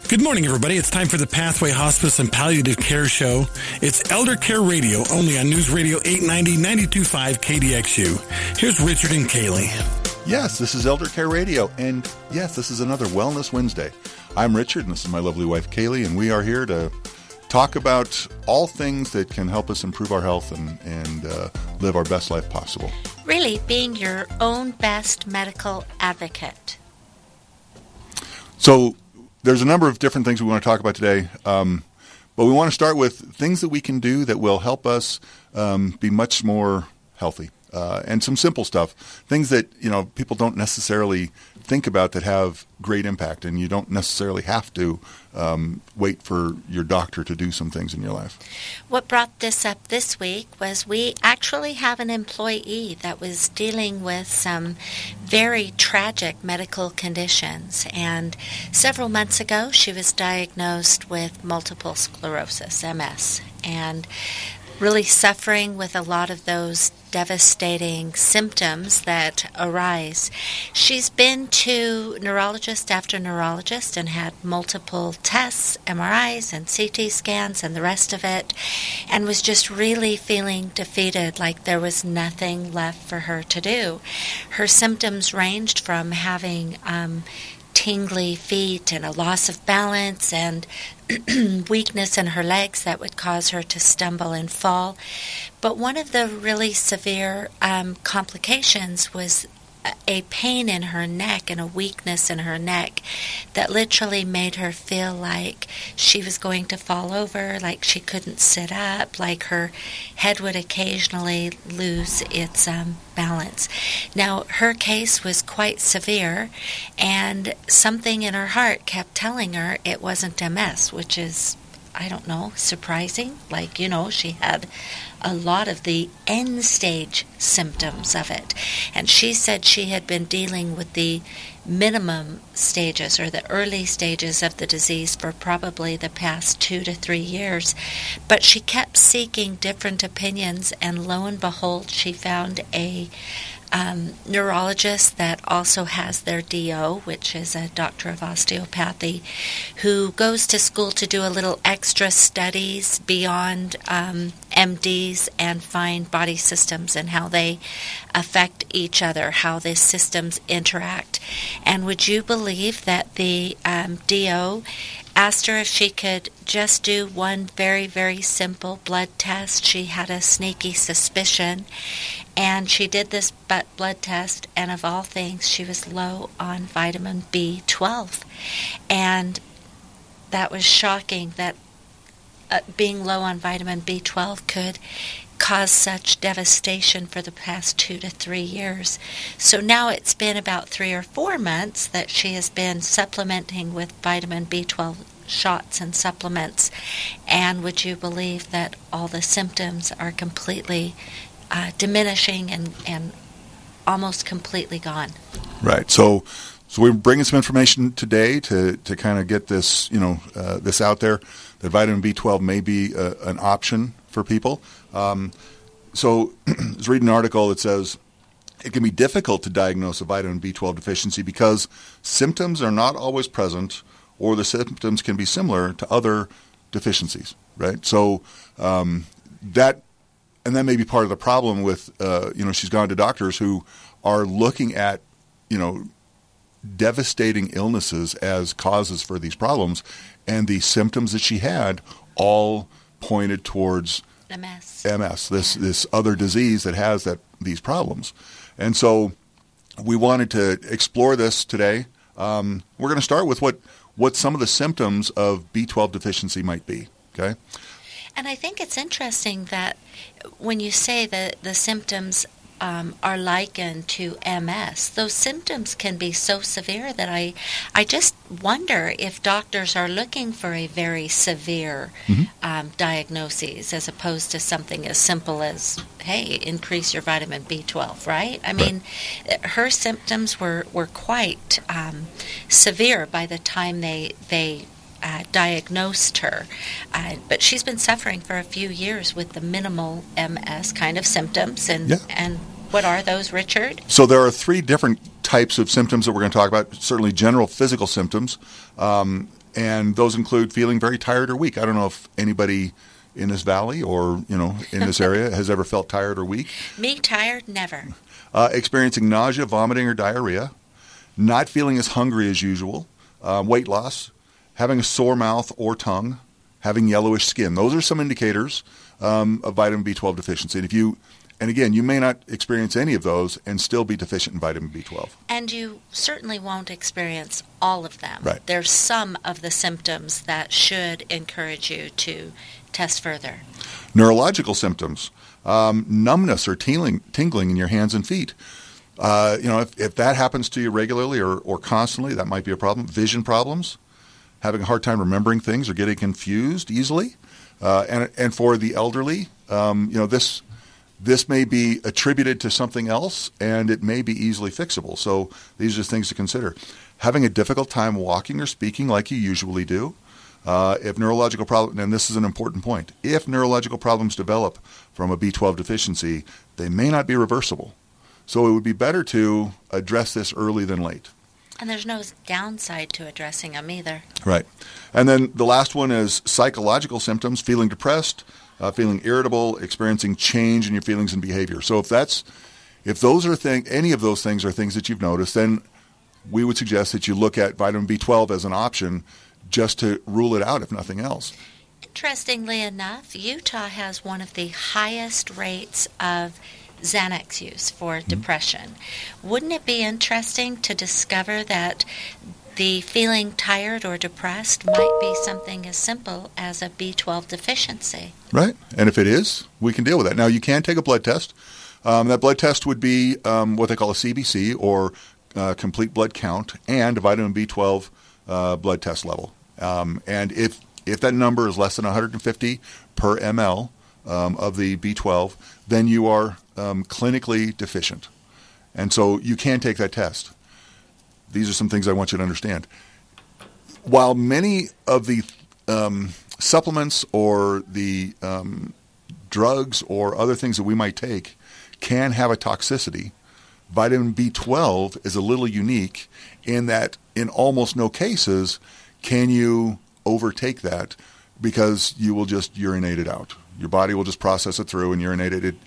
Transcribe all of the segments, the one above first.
Good morning, everybody. It's time for the Pathway Hospice and Palliative Care Show. It's Elder Care Radio, only on News Radio 890, 92.5 KDXU. Here's Richard and Kaylee. Yes, this is Elder Care Radio, and yes, this is another Wellness Wednesday. I'm Richard, and this is my lovely wife, Kaylee, and we are here to talk about all things that can help us improve our health and live our best life possible. Really being your own best medical advocate. So, there's a number of different things we want to talk about today, but we want to start with things that we can do that will help us be much more healthy, and some simple stuff, things that people don't necessarily think about that have great impact, and you don't necessarily have to wait for your doctor to do some things in your life. What brought this up this week was we actually have an employee that was dealing with some very tragic medical conditions, and several months ago she was diagnosed with multiple sclerosis, MS, and really suffering with a lot of those devastating symptoms that arise. She's been to neurologist after neurologist and had multiple tests, MRIs and CT scans and the rest of it, and was just really feeling defeated, like there was nothing left for her to do. Her symptoms ranged from having tingly feet and a loss of balance and weakness in her legs that would cause her to stumble and fall. But one of the really severe complications was a pain in her neck and a weakness in her neck that literally made her feel like she was going to fall over, like she couldn't sit up, like her head would occasionally lose its balance. Now, her case was quite severe, and something in her heart kept telling her it wasn't MS, which is, I don't know, surprising. Like, she had a lot of the end stage symptoms of it. And she said she had been dealing with the minimum stages or the early stages of the disease for probably the past 2 to 3 years. But she kept seeking different opinions, and lo and behold, she found a neurologist that also has their DO, which is a doctor of osteopathy, who goes to school to do a little extra studies beyond MDs and find body systems and how they affect each other, how the systems interact. And would you believe that the DO asked her if she could just do one very, very simple blood test? She had a sneaky suspicion, and she did this blood test, and of all things, she was low on vitamin B12. And that was shocking that being low on vitamin B12 could cause such devastation for the past 2 to 3 years. So now it's been about 3 or 4 months that she has been supplementing with vitamin B12 shots and supplements. And would you believe that all the symptoms are completely diminishing and almost completely gone? Right. So we're bringing some information today to kind of get this, this out there, that vitamin B12 may be an option for people. So I was reading an article that says it can be difficult to diagnose a vitamin B12 deficiency because symptoms are not always present, or the symptoms can be similar to other deficiencies, right? So that may be part of the problem with, she's gone to doctors who are looking at, devastating illnesses as causes for these problems, and the symptoms that she had all pointed towards MS, this other disease that has these problems. And so we wanted to explore this today. We're going to start with what some of the symptoms of B12 deficiency might be, okay? And I think it's interesting that when you say that the symptoms are likened to MS, those symptoms can be so severe that I just wonder if doctors are looking for a very severe diagnosis as opposed to something as simple as, hey, increase your vitamin B12, right? I mean, her symptoms were quite severe by the time they diagnosed her. But she's been suffering for a few years with the minimal MS kind of symptoms. And what are those, Richard? So there are 3 different types of symptoms that we're going to talk about. Certainly general physical symptoms. And those include feeling very tired or weak. I don't know if anybody in this valley or, in this area has ever felt tired or weak. Me tired? Never. Experiencing nausea, vomiting, or diarrhea. Not feeling as hungry as usual. Weight loss. Having a sore mouth or tongue. Having yellowish skin. Those are some indicators of vitamin B12 deficiency. And again, you may not experience any of those and still be deficient in vitamin B12. And you certainly won't experience all of them. Right. There's some of the symptoms that should encourage you to test further. Neurological symptoms, numbness or tingling in your hands and feet. If that happens to you regularly or constantly, that might be a problem. Vision problems, having a hard time remembering things or getting confused easily. And for the elderly, this may be attributed to something else, and it may be easily fixable. So these are things to consider. Having a difficult time walking or speaking like you usually do. If neurological problems, and this is an important point, if neurological problems develop from a B12 deficiency, they may not be reversible. So it would be better to address this early than late. And there's no downside to addressing them either. Right. And then the last one is psychological symptoms, feeling depressed, feeling irritable, experiencing change in your feelings and behavior. So if those are any of those things are things that you've noticed, then we would suggest that you look at vitamin B12 as an option just to rule it out, if nothing else. Interestingly enough, Utah has one of the highest rates of Xanax use for depression. Wouldn't it be interesting to discover that the feeling tired or depressed might be something as simple as a B12 deficiency? Right. And if it is, we can deal with that. Now, you can take a blood test. That blood test would be what they call a CBC, or complete blood count, and a vitamin B12 blood test level. And if that number is less than 150 per ml of the B12, then you are clinically deficient. And so you can take that test. These are some things I want you to understand. While many of the supplements or the drugs or other things that we might take can have a toxicity, vitamin B12 is a little unique in that in almost no cases can you overtake that, because you will just urinate it out. Your body will just process it through and urinate it.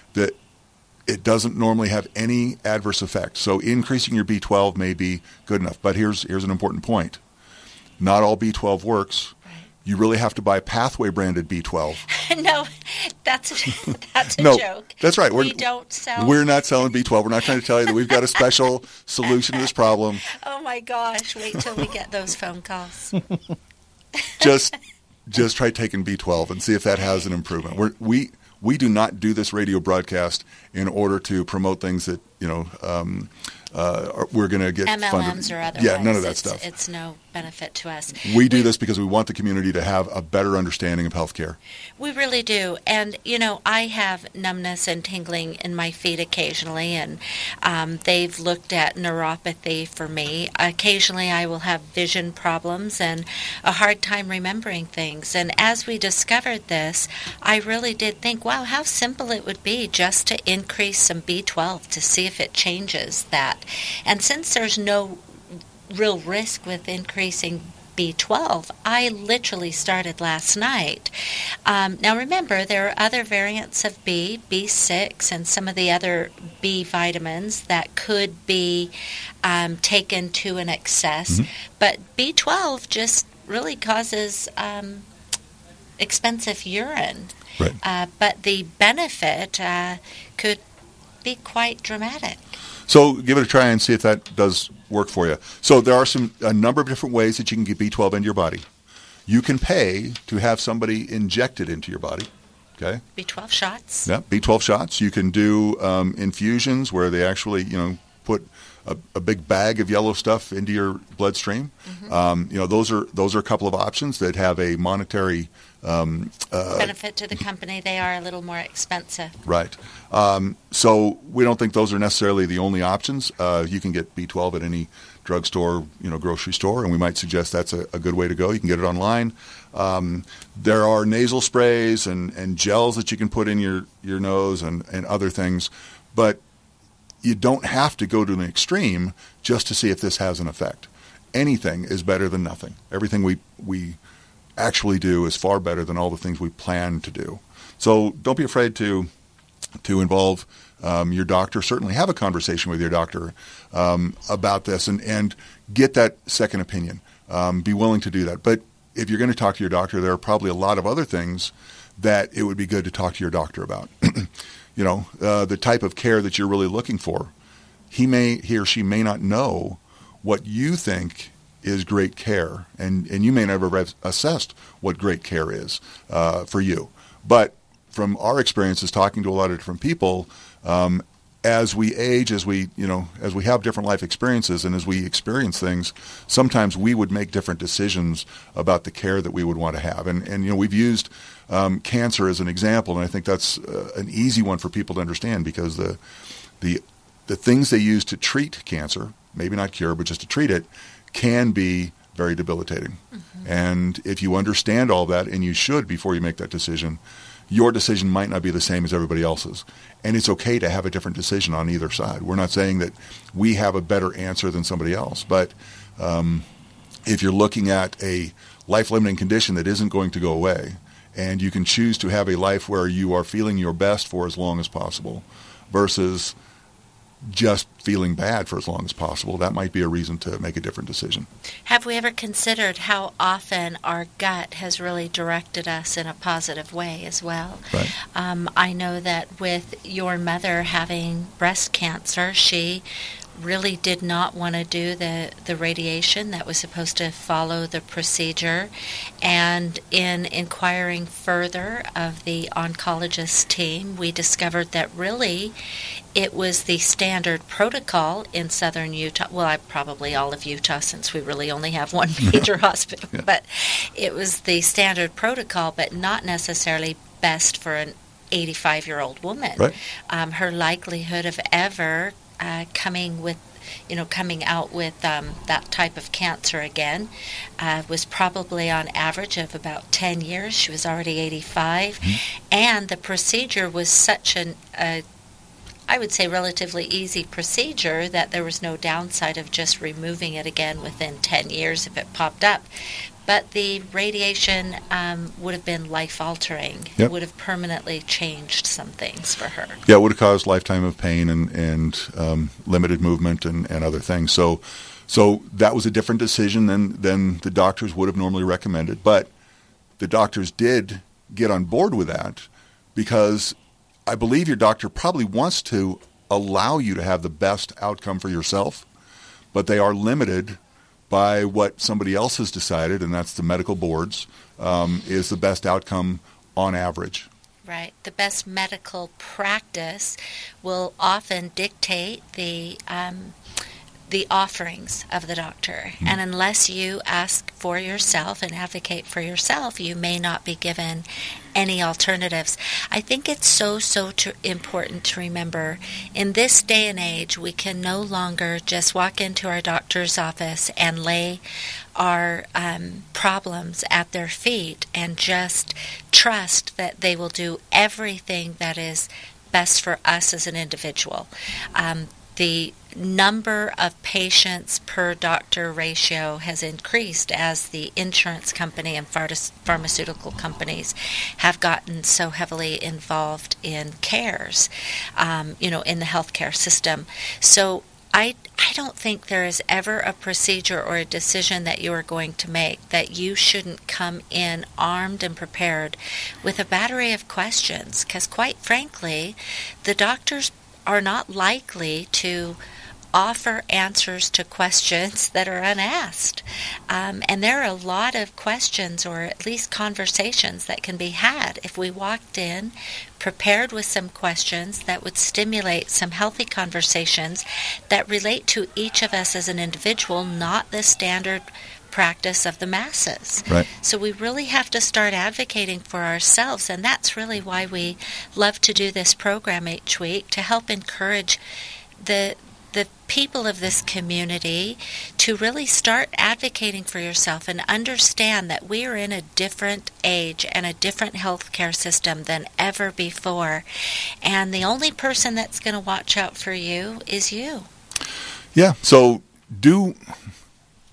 It doesn't normally have any adverse effect. So increasing your B12 may be good enough. But here's an important point. Not all B12 works. Right. You really have to buy Pathway branded B12. No, that's a no, joke. That's right. We don't sell. We're not selling B12. We're not trying to tell you that we've got a special solution to this problem. Oh my gosh! Wait till we get those phone calls. Just try taking B12 and see if that has an improvement. We do not do this radio broadcast in order to promote things that we're going to get MLMs funded. or otherwise. Yeah, none of that stuff. It's no benefit to us. We do this because we want the community to have a better understanding of healthcare. We really do. And, I have numbness and tingling in my feet occasionally, and they've looked at neuropathy for me. Occasionally I will have vision problems and a hard time remembering things. And as we discovered this, I really did think, wow, how simple it would be just to increase some B12 to see if it changes that. And since there's no real risk with increasing B12, I literally started last night. Now remember, there are other variants of B6, and some of the other B vitamins that could be taken to an excess. Mm-hmm. But B12 just really causes expensive urine. Right. But the benefit could be quite dramatic. So give it a try and see if that does work for you. So there are a number of different ways that you can get B12 into your body. You can pay to have somebody inject it into your body. Okay. B12 shots. Yeah, B12 shots. You can do infusions where they actually, put a big bag of yellow stuff into your bloodstream. Mm-hmm. Those are a couple of options that have a monetary benefit to the company. They are a little more expensive. Right. So we don't think those are necessarily the only options. You can get B12 at any drugstore, grocery store, and we might suggest that's a good way to go. You can get it online. There are nasal sprays and gels that you can put in your nose and other things, but you don't have to go to an extreme just to see if this has an effect. anything is better than nothing. Everything we actually do is far better than all the things we plan to do. So don't be afraid to involve your doctor. Certainly have a conversation with your doctor about this and get that second opinion. Be willing to do that. But if you're going to talk to your doctor, there are probably a lot of other things that it would be good to talk to your doctor about. The type of care that you're really looking for. He or she may not know what you think is great care, and you may never have assessed what great care is for you. But from our experiences talking to a lot of different people, as we age, as we have different life experiences, and as we experience things, sometimes we would make different decisions about the care that we would want to have. And we've used cancer as an example, and I think that's an easy one for people to understand, because the things they use to treat cancer, maybe not cure, but just to treat it, can be very debilitating. Mm-hmm. And if you understand all that, and you should before you make that decision, your decision might not be the same as everybody else's. And it's okay to have a different decision on either side. We're not saying that we have a better answer than somebody else. But if you're looking at a life-limiting condition that isn't going to go away, and you can choose to have a life where you are feeling your best for as long as possible versus just feeling bad for as long as possible, that might be a reason to make a different decision. Have we ever considered how often our gut has really directed us in a positive way as well? Right. I know that with your mother having breast cancer, she really did not want to do the radiation that was supposed to follow the procedure. And in inquiring further of the oncologist team, we discovered that really it was the standard protocol in southern Utah. Well, probably all of Utah, since we really only have one major hospital. Yeah. But it was the standard protocol, but not necessarily best for an 85-year-old woman. Right. Her likelihood of ever coming out with that type of cancer again was probably on average of about 10 years. She was already 85. Mm-hmm. And the procedure was such I would say relatively easy procedure that there was no downside of just removing it again within 10 years if it popped up. But the radiation would have been life-altering. Yep. It would have permanently changed some things for her. Yeah, it would have caused lifetime of pain and limited movement and other things. So that was a different decision than the doctors would have normally recommended. But the doctors did get on board with that because I believe your doctor probably wants to allow you to have the best outcome for yourself, but they are limited by what somebody else has decided, and that's the medical boards, is the best outcome on average. Right. The best medical practice will often dictate the offerings of the doctor. Mm-hmm. And unless you ask for yourself and advocate for yourself, you may not be given any alternatives. I think it's so important to remember in this day and age, we can no longer just walk into our doctor's office and lay our problems at their feet and just trust that they will do everything that is best for us as an individual. The number of patients per doctor ratio has increased as the insurance company and pharmaceutical companies have gotten so heavily involved in cares, in the healthcare system. So I don't think there is ever a procedure or a decision that you are going to make that you shouldn't come in armed and prepared with a battery of questions, because quite frankly, the doctors are not likely to offer answers to questions that are unasked. And there are a lot of questions, or at least conversations, that can be had if we walked in prepared with some questions that would stimulate some healthy conversations that relate to each of us as an individual, not the standard practice of the masses. Right. So we really have to start advocating for ourselves, and that's really why we love to do this program each week, to help encourage the people of this community to really start advocating for yourself and understand that we are in a different age and a different healthcare system than ever before. And the only person that's going to watch out for you is you. Yeah, so do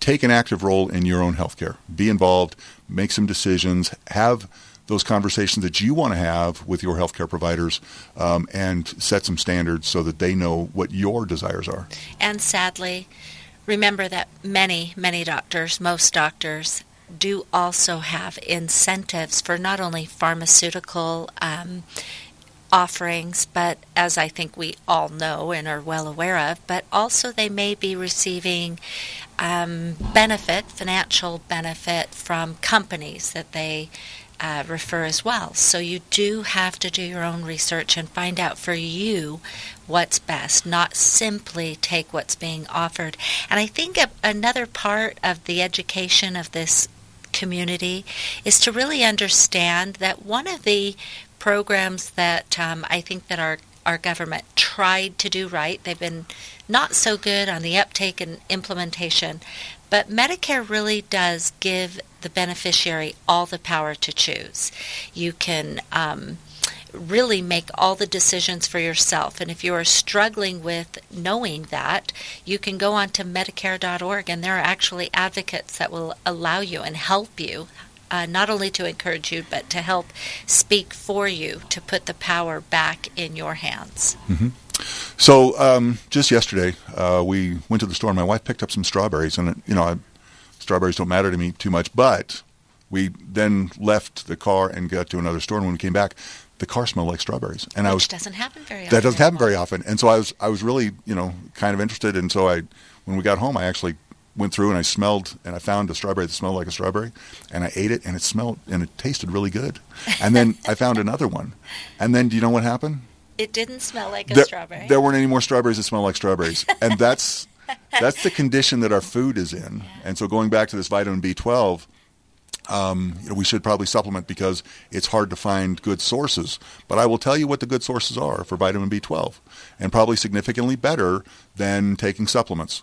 take an active role in your own healthcare. Be involved, make some decisions, have those conversations that you want to have with your healthcare providers, and set some standards so that they know what your desires are. And sadly, remember that many doctors, most doctors, do also have incentives for not only pharmaceutical offerings, but as I think we all know and are well aware of, but also they may be receiving financial benefit from companies that they refer as well. So you do have to do your own research and find out for you what's best, not simply take what's being offered. And I think another part of the education of this community is to really understand that one of the programs that I think that our government tried to do right, they've been not so good on the uptake and implementation, but Medicare really does give the beneficiary all the power to choose. You can really make all the decisions for yourself. And if you are struggling with knowing that, you can go on to Medicare.org, and there are actually advocates that will allow you and help you, not only to encourage you, but to help speak for you to put the power back in your hands. Mm-hmm. So just yesterday, we went to the store, and my wife picked up some strawberries. And, strawberries don't matter to me too much, but we then left the car and got to another store. And when we came back, the car smelled like strawberries. And Which doesn't happen very often. That doesn't happen very often. And so I was really, kind of interested. And so when we got home, I actually went through and I smelled, and I found a strawberry that smelled like a strawberry, and I ate it, and it tasted really good. And then I found another one. And then do you know what happened? It didn't smell like a strawberry. There weren't any more strawberries that smell like strawberries. And that's the condition that our food is in. Yeah. And so going back to this vitamin B12, we should probably supplement because it's hard to find good sources. But I will tell you what the good sources are for vitamin B12, and probably significantly better than taking supplements.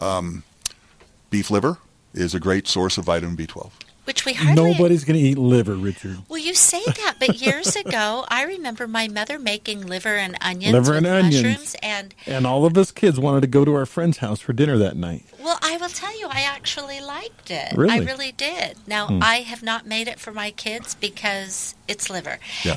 Beef liver is a great source of vitamin B12. Which we hardly... Nobody's going to eat liver, Richard. Well, you say that, but years ago, I remember my mother making liver and onions with mushrooms. And all of us kids wanted to go to our friend's house for dinner that night. Well, I will tell you, I actually liked it. Really? I really did. Now, I have not made it for my kids because it's liver. Yeah.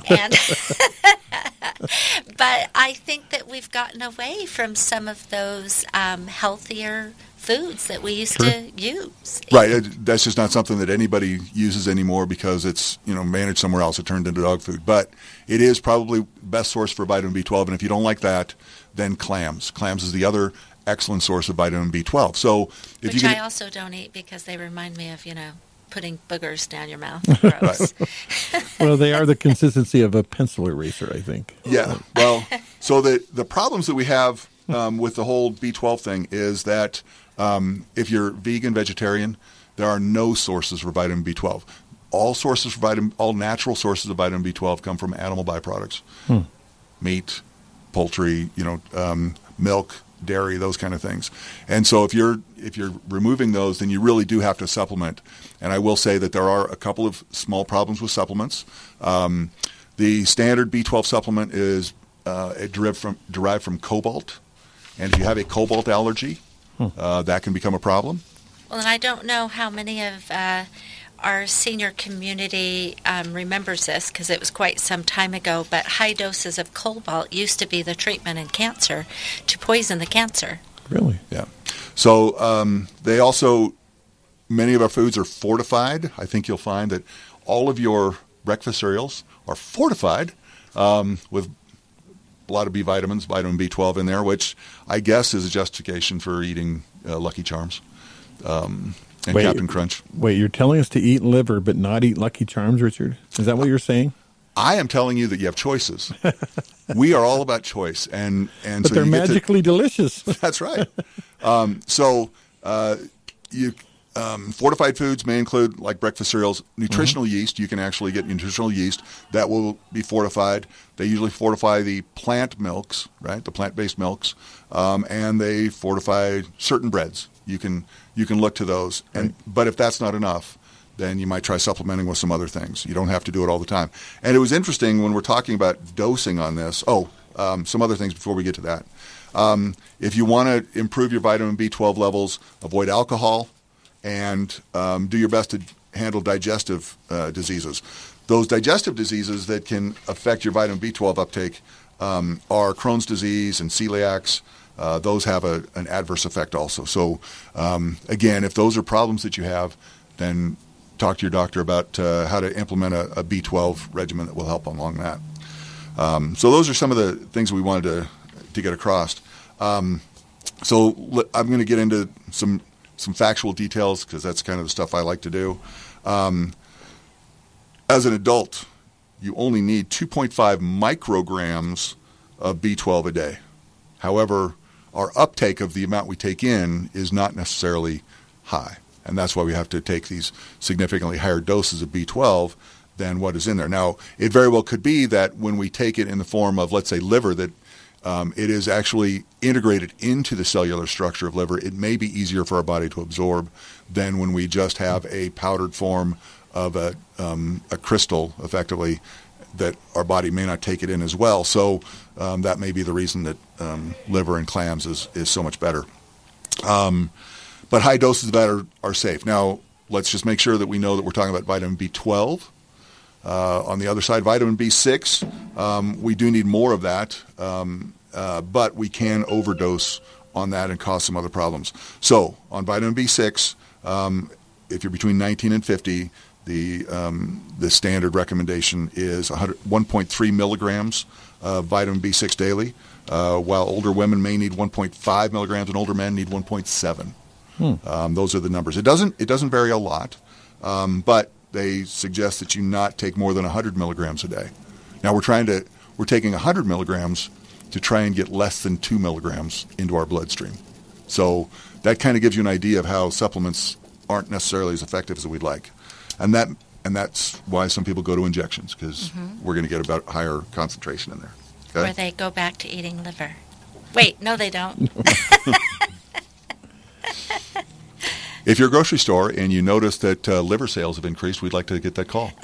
But I think that we've gotten away from some of those healthier foods that we used to use. Right. That's just not something that anybody uses anymore because it's, managed somewhere else. It turned into dog food. But it is probably the best source for vitamin B12. And if you don't like that, then clams. Clams is the other excellent source of vitamin B12. So Which I also don't eat because they remind me of, putting boogers down your mouth. Gross. Well, they are the consistency of a pencil eraser, I think. Yeah. Well, so the problems that we have with the whole B12 thing is that if you're vegan, vegetarian, there are no sources for vitamin B12. All natural sources of vitamin B12 come from animal byproducts, meat, poultry, milk, dairy, those kind of things. And so if you're removing those, then you really do have to supplement. And I will say that there are a couple of small problems with supplements. The standard B12 supplement is derived from cobalt, and if you have a cobalt allergy, that can become a problem. Well, and I don't know how many of our senior community remembers this because it was quite some time ago, but high doses of cobalt used to be the treatment in cancer to poison the cancer. Really? Yeah. So they also, many of our foods are fortified. I think you'll find that all of your breakfast cereals are fortified with a lot of B vitamins, vitamin B12 in there, which I guess is a justification for eating Lucky Charms and Captain Crunch. Wait, you're telling us to eat liver but not eat Lucky Charms, Richard? Is that what you're saying? I am telling you that you have choices. We are all about choice, and but so they're magically delicious. That's right. Fortified foods may include, like breakfast cereals, nutritional yeast. You can actually get nutritional yeast that will be fortified. They usually fortify the plant milks, right? The plant-based milks, and they fortify certain breads. You can look to those, but if that's not enough, then you might try supplementing with some other things. You don't have to do it all the time. And it was interesting when we're talking about dosing on this. Some other things before we get to that. If you want to improve your vitamin B12 levels, avoid alcohol and do your best to handle digestive diseases. Those digestive diseases that can affect your vitamin B12 uptake are Crohn's disease and celiacs. Those have an adverse effect also. So, again, if those are problems that you have, then talk to your doctor about how to implement a B12 regimen that will help along that. So those are some of the things we wanted to get across. So I'm going to get into some factual details because that's kind of the stuff I like to do. As an adult, you only need 2.5 micrograms of B12 a day. However, our uptake of the amount we take in is not necessarily high, and that's why we have to take these significantly higher doses of B12 than what is in there. Now, it very well could be that when we take it in the form of, let's say, liver, that it is actually integrated into the cellular structure of liver. It may be easier for our body to absorb than when we just have a powdered form of a crystal, effectively, that our body may not take it in as well. So that may be the reason that liver and clams is so much better. But high doses of that are safe. Now, let's just make sure that we know that we're talking about vitamin B12. On the other side, vitamin B6, we do need more of that, but we can overdose on that and cause some other problems. So on vitamin B6, if you're between 19 and 50, the standard recommendation is 1.3 milligrams of vitamin B6 daily, while older women may need 1.5 milligrams and older men need 1.7. Those are the numbers. It doesn't vary a lot, but they suggest that you not take more than 100 milligrams a day. Now we're taking 100 milligrams to try and get less than 2 milligrams into our bloodstream. So that kind of gives you an idea of how supplements aren't necessarily as effective as we'd like. And that's why some people go to injections, because we're going to get about higher concentration in there. Okay? Or they go back to eating liver. Wait, no, they don't. If you're a grocery store and you notice that liver sales have increased, we'd like to get that call.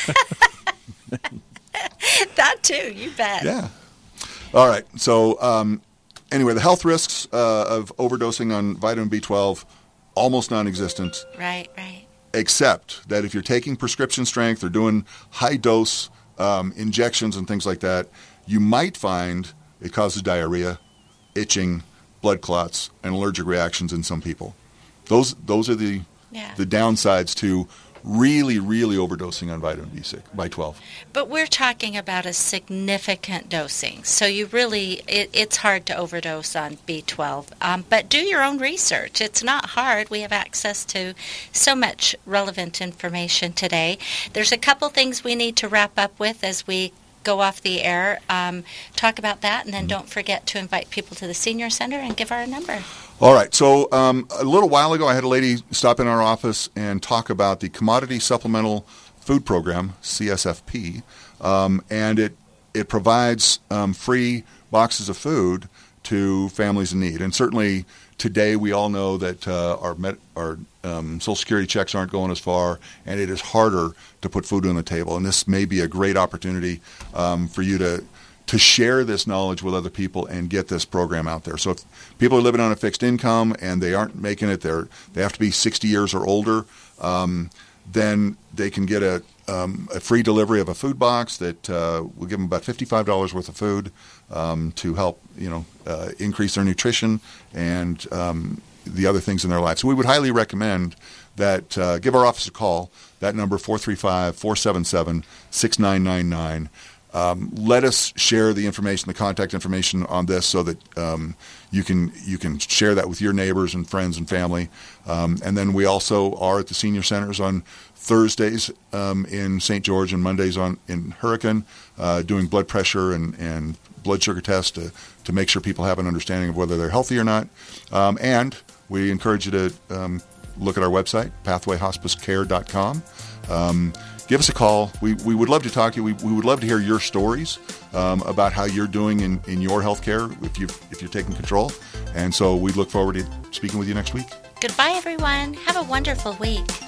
That too, you bet. Yeah. All right. So anyway, the health risks of overdosing on vitamin B12, almost non-existent. Right. Except that if you're taking prescription strength or doing high-dose injections and things like that, you might find it causes diarrhea, itching, blood clots, and allergic reactions in some people. Those are the downsides to really, really overdosing on vitamin B12. But we're talking about a significant dosing. So you really, it's hard to overdose on B12. But do your own research. It's not hard. We have access to so much relevant information today. There's a couple things we need to wrap up with as we go off the air. Talk about that, and then don't forget to invite people to the Senior Center and give our number. All right. So a little while ago, I had a lady stop in our office and talk about the Commodity Supplemental Food Program, CSFP, and it provides free boxes of food to families in need. And certainly today we all know that our Social Security checks aren't going as far, and it is harder to put food on the table. And this may be a great opportunity for you to share this knowledge with other people and get this program out there. So if people are living on a fixed income and they aren't making it, they have to be 60 years or older, then they can get a free delivery of a food box that will give them about $55 worth of food to help increase their nutrition and the other things in their life. So we would highly recommend that give our office a call. That number 435-477-6999. Let us share the information, the contact information on this, so that you can share that with your neighbors and friends and family. And then we also are at the senior centers on Thursdays in St. George and Mondays in Hurricane, doing blood pressure and blood sugar tests to make sure people have an understanding of whether they're healthy or not. And we encourage you to look at our website, pathwayhospicecare.com. Give us a call. We would love to talk to you. We would love to hear your stories about how you're doing in your health care if you're taking control. And so we look forward to speaking with you next week. Goodbye, everyone. Have a wonderful week.